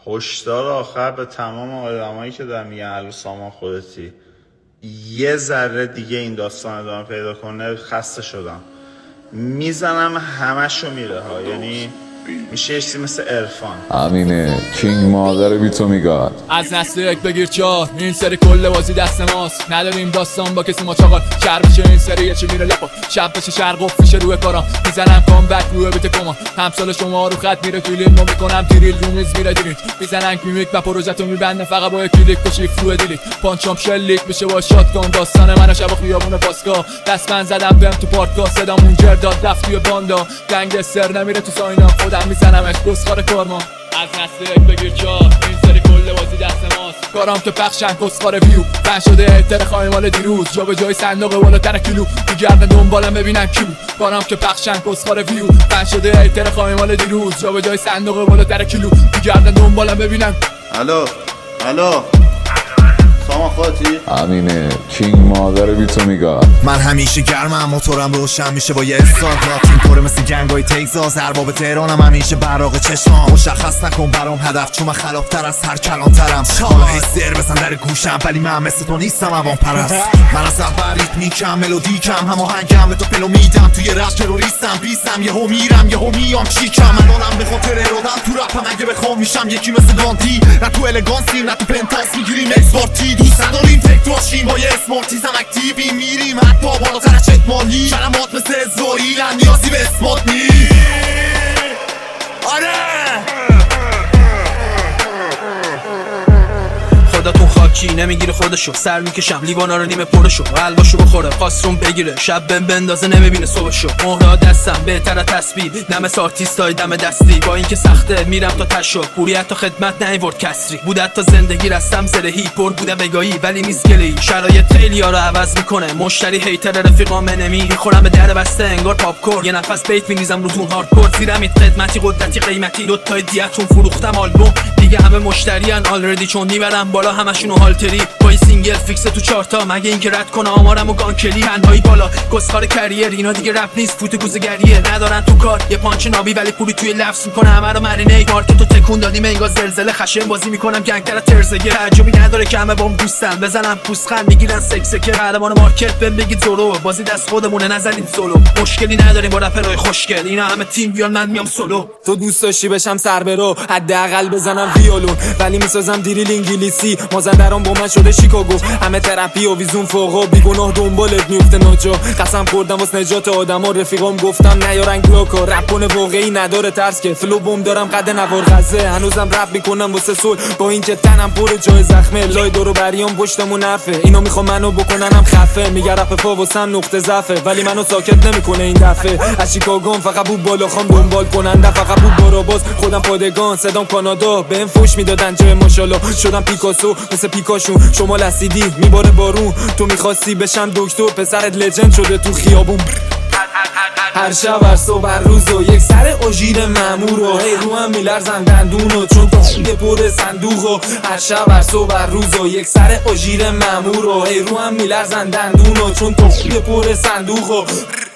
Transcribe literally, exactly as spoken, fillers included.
هشدار آخر به تمام آدمایی که دارن میگن الو سامان خودتی، یه ذره دیگه این داستان ادامه پیدا کنه خسته شدم، میزنم همشو میره ها. یعنی میشه یه چیزی مثل عرفان. همینه کینگ مادر بی تو میگاد. از نسل یک بگیر چهار، این سری کل بازی دست ماست. نداریم داستان با کسی ما چاقال. شهر بشه این سری یه چی میره لپا، شب بشه شرق افیشه روی کارام. میزنم کام بک روی بیت کما، همسال شما رو خط میره فیلم رو میکنم تیریل رو میز میره دیلیت. میزنن کمیک و پروژه میبنده فقط با یک کلیک و شیفت روی دیلیت. پانچام شلیک میشه با شاتگان. داستان من شب خیابون پاسکا، دست من زدم بهم تو پارکا، صدام اونجر داد رفت توی باندا. گنگستر نمیره تو ساینا، خودم میزنمش کسخار کارما. از نسل یک بگیر چهار، این سری کل بازی دست ماست. کارام که پخشن کسخار ویو، بن شده ایتر خواهی مال دیروز. جا به جای صندوق بالاتر کیلو، تو گردن دنبالم ببینن کیو. کارام که پخشن کسخار ویو، بن شده ایتر خواهی مال دیروز. جا به جای صندوق بالاتر کیلو، تو گردن دنبالم ببینن. الو الو سامان خودتی؟ همینه کینگ مادر بی تو میگاد. من همیشه گرمم، موتورم روشن میشه با یه استارت. راتین پره مثل گنگای تگزاس، ارباب تهرانم همیشه براق چشمام. مشخص نکن برام هدف، چون من خلافتر از هر کلانترم. حالا هی سر بزن در گوشم، ولی من مثل تو نیستم عوام پرست. من از اول ریتمیکم، ملودیکم، هماهنگم، به تو پلو میدم. توی رپ تروریستم، بیستم، یهو میرم یهو میام چیکم. من اونم به خاطر ارادم، تو رپم اگه بخوام میشم یکی مثل گانتی. نه تو الگانسی نه تو پنتاس میگیریم اکسپارتی. دوست نداریم فکر باشیم با یه اسمارتیزم اکتیوی میریم حتی بالاتر از چتمالی. کلمات مثل اسرائیلن، نیازی به اثبات نی. آره خودتون خاکی نمیگیره خودشو، سر میکشم لیوانا رو نیمه پرشو. حلواشو بخوره خواستون بگیره، شب بهم بندازه نمیبینه صبحشو. مهره دستم بهتر از تسبیح، دم آرتیستای دم دستی. با اینکه سخته میرم تا تشو، پوری حتی خدمت نیورد کسری. بود حتی زندگی رستم زرهی، پر بوده بگایی ولی میزگلی. شرایط خیلی ها رو عوض میکنه، مشتری هیتر رفیقام انمی. میخورم به در بسته انگار پاپ کورن، یه نفس بیت میریزم روتون هاردکور. زیرم ایت خدمتی قدرتی قیمتی، دوتای دیتون فروختم آلبوم. دیگه همه مشتریان آلردی، چون میبرم بالا همشونو هالتری. با این سینگل فیکس تو چارتا، مگه اینکه رد کنه آمارم و گانکلی. تنهایی بالا گسخار کریر، اینا دیگه رپ نیست فوت گوزگریه. ندارن تو کار یه پانچ نابی، ولی پولی توی لفظ میکنه همه رو مرینیت. مارکتو تکون دادیم انگار زلزله، خشن بازی میکنم گنگتر ترزگه. تعجبی نداره که همه بام دوستن، بزنم پوسخند میگیرن سکسکه. قهرمان مارکت بهم بگید زورو، بازی دست خودمونه نزنید سولو. مشکلی نداریم با رپرای خوشگل، اینا همه تیم بیان من میام سولو. تو دوست داشتی بشم سر برو، حداقل بزنم ویولون، ولی میسازم دیریل انگلیسی. مازندران با من شده شیکاگو، همه تراپی و ویزون فوقا. بیگناه دنبالت میفته ناجا، قسم خوردم واسه نجات آدما. رفیقام گفتم نیارن گلاکا، رپونه واقعی نداره ترس که. فلو بوم دارم قد نوار غزه، هنوزم رپ میکنم واسه سول. با اینکه تنم پر جای زخمه، لای دورو بریام پشتمون حرفه. اینا میخوام منو بکننم خفه، میگه رپ پا واسم نقطه ضعفه، ولی منو ساکت نمیکنه این دفعه. از شیکاگوام فقط بود بالا خام دنبال کننده، فقط بود باراباز خودم پادگان. صدام کانادا بهم فوش میدادن جای ماشاءالله. شدم پیکاسو مثل پیکاشون، شما لسیدی میباره بارون. تو میخواستی بشم دکتر، پسرت لجند شده تو خیابون. هر شب هر صبح هر روز و یک سر اژیر مامور و هی رو هم میلرزن دندونو، چون تو خونده پر صندوق. و هر شب هر صبح هر روز و یک سر اژیر مامور و هی رو هم میلرزن دندونو، چون تو خونده پر صندوق.